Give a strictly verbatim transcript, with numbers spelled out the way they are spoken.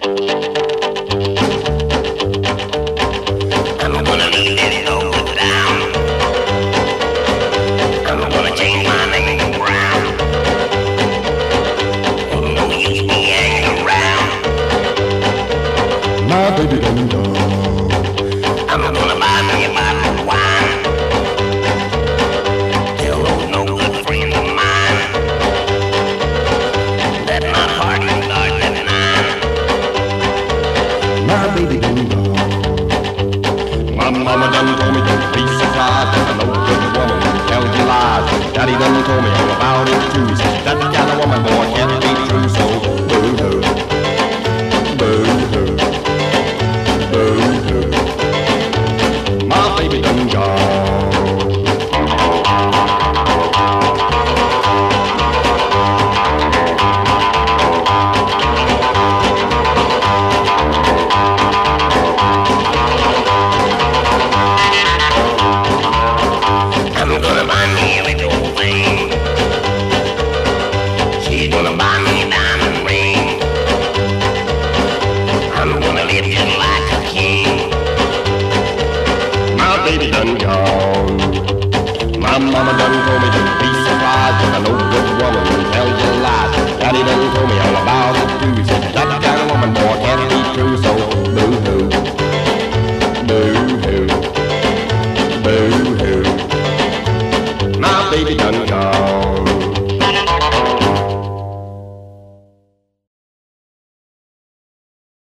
I'm gonna leave this over down. I'm gonna change my name to Brown. Ain't no use me hanging around. My baby done gone. I'm gonna buy me a bottle of wine. Tell those no good friends of mine that my party starts at nine. My baby done gone. My mama done told me don't be surprised if a no good woman tells you lies. Daddy done told me all about it too. He says that kind of woman, boy, can't be true. So boo her, boo her, boo her. My baby done gone. I'm gonna buy me a little thing. She's gonna buy me a diamond ring. I'm gonna live just like a king. My baby done gone. My mama done